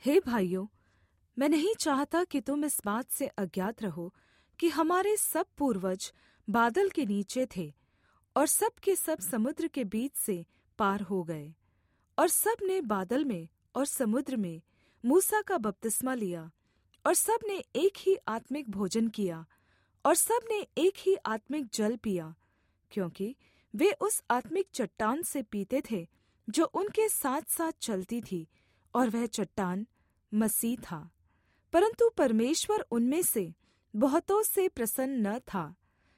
हे भाइयों, मैं नहीं चाहता कि तुम इस बात से अज्ञात रहो कि हमारे सब पूर्वज बादल के नीचे थे और सब के सब समुद्र के बीच से पार हो गए, और सब ने बादल में और समुद्र में मूसा का बपतिस्मा लिया, और सब ने एक ही आत्मिक भोजन किया, और सब ने एक ही आत्मिक जल पिया, क्योंकि वे उस आत्मिक चट्टान से पीते थे जो उनके साथ साथ चलती थी, और वह चट्टान मसीह था। परन्तु परमेश्वर उनमें से बहुतों से प्रसन्न न था,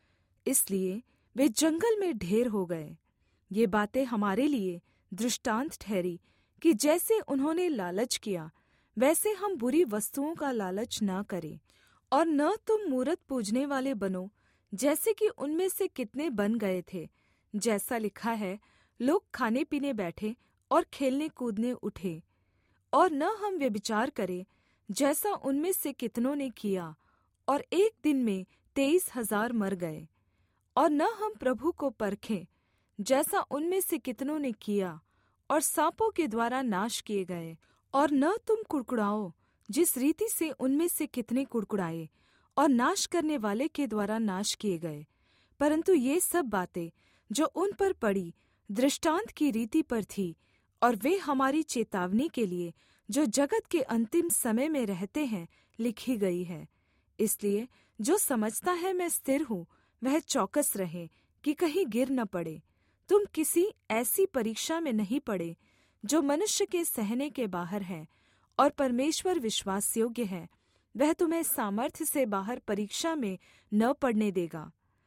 इसलिए वे जंगल में ढेर हो गए। ये बातें हमारे लिए दृष्टांत ठहरी कि जैसे उन्होंने लालच किया, वैसे हम बुरी वस्तुओं का लालच न करें। और न तुम मूरत पूजने वाले बनो, जैसे कि उनमें से कितने बन गए थे। जैसा लिखा है, लोग खाने पीने बैठे और खेलने कूदने उठे। और न हम व्यभिचार करें, जैसा उनमें से कितनों ने किया, और एक दिन में 23,000 मर गए। और न हम प्रभु को परखें, जैसा उनमें से कितनों ने किया, और सांपों के द्वारा नाश किए गए। और न तुम कुड़कुड़ाओ, जिस रीति से उनमें से कितने कुड़कुड़ाए और नाश करने वाले के द्वारा नाश किए गए। परन्तु ये सब बातें जो उन पर पड़ी, दृष्टांत की रीति पर थी, और वे हमारी चेतावनी के लिए जो जगत के अंतिम समय में रहते हैं लिखी गई है। इसलिए जो समझता है मैं स्थिर हूँ, वह चौकस रहे कि कहीं गिर न पड़े। तुम किसी ऐसी परीक्षा में नहीं पड़े जो मनुष्य के सहने के बाहर है, और परमेश्वर विश्वास योग्य है, वह तुम्हें सामर्थ्य से बाहर परीक्षा में न पड़ने देगा,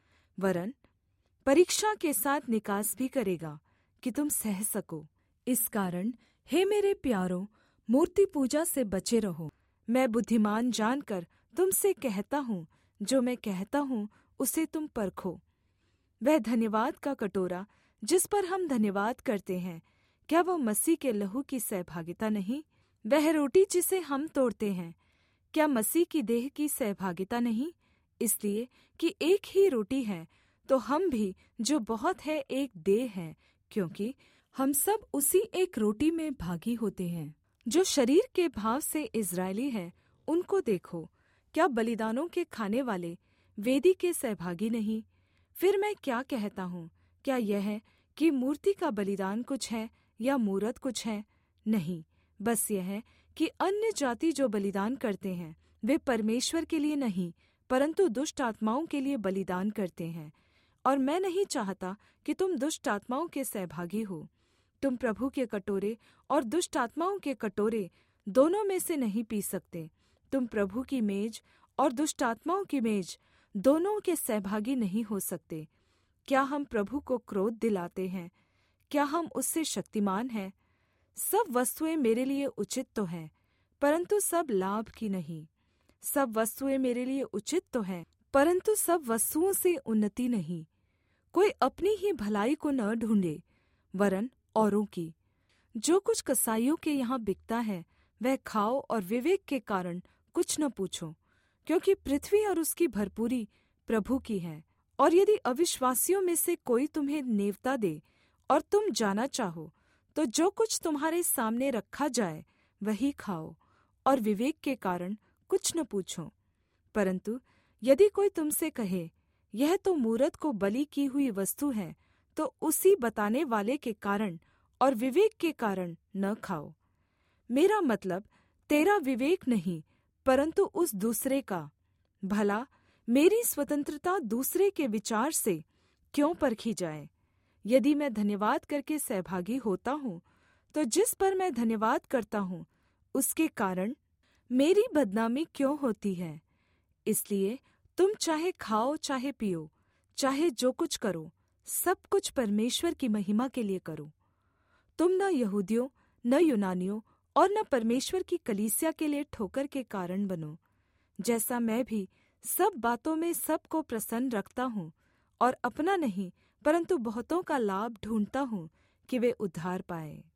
वरन परीक्षा के साथ निकास भी करेगा कि तुम सह सको। इस कारण हे मेरे प्यारों, मूर्ति पूजा से बचे रहो। मैं बुद्धिमान जानकर तुमसे कहता हूँ, जो मैं कहता हूँ उसे तुम परखो। वह धन्यवाद का कटोरा जिस पर हम धन्यवाद करते हैं, क्या वह मसीह के लहू की सहभागिता नहीं? वह रोटी जिसे हम तोड़ते हैं, क्या मसीह की देह की सहभागिता नहीं? इसलिए कि एक ही रोटी है, तो हम भी जो बहुत है एक देह है, क्योंकि हम सब उसी एक रोटी में भागी होते हैं। जो शरीर के भाव से इस्राएली है, उनको देखो, क्या बलिदानों के खाने वाले वेदी के सहभागी नहीं? फिर मैं क्या कहता हूँ? क्या यह है कि मूर्ति का बलिदान कुछ है या मूरत कुछ है? नहीं, बस यह है कि अन्य जाति जो बलिदान करते हैं, वे परमेश्वर के लिए नहीं, परन्तु दुष्ट आत्माओं के लिए बलिदान करते हैं। और मैं नहीं चाहता कि तुम दुष्ट आत्माओं के सहभागी हो। तुम प्रभु के कटोरे और दुष्ट आत्माओं के कटोरे दोनों में से नहीं पी सकते। तुम प्रभु की मेज और दुष्ट आत्माओं की मेज दोनों के सहभागी नहीं हो सकते। क्या हम प्रभु को क्रोध दिलाते हैं? क्या हम उससे शक्तिमान हैं? सब वस्तुएं मेरे लिए उचित तो हैं, परंतु सब लाभ की नहीं। सब वस्तुएं मेरे लिए उचित तो हैं, परंतु सब वस्तुओं से उन्नति नहीं। कोई अपनी ही भलाई को न ढूंढे, वरन औरों की। जो कुछ कसाइयों के यहाँ बिकता है, वह खाओ और विवेक के कारण कुछ न पूछो, क्योंकि पृथ्वी और उसकी भरपूरी प्रभु की है। और यदि अविश्वासियों में से कोई तुम्हें नेवता दे और तुम जाना चाहो, तो जो कुछ तुम्हारे सामने रखा जाए वही खाओ, और विवेक के कारण कुछ न पूछो। परन्तु यदि कोई तुमसे कहे, यह तो मूरत को बलि की हुई वस्तु है, तो उसी बताने वाले के कारण और विवेक के कारण न खाओ। मेरा मतलब तेरा विवेक नहीं, परन्तु उस दूसरे का। भला मेरी स्वतंत्रता दूसरे के विचार से क्यों परखी जाए? यदि मैं धन्यवाद करके सहभागी होता हूँ, तो जिस पर मैं धन्यवाद करता हूँ उसके कारण मेरी बदनामी क्यों होती है? इसलिए तुम चाहे खाओ चाहे पियो, चाहे जो कुछ करो, सब कुछ परमेश्वर की महिमा के लिए करो। तुम न यहूदियों न यूनानियों और न परमेश्वर की कलीसिया के लिए ठोकर के कारण बनो, जैसा मैं भी सब बातों में सबको प्रसन्न रखता हूँ, और अपना नहीं परन्तु बहुतों का लाभ ढूंढता हूँ कि वे उद्धार पाएँ।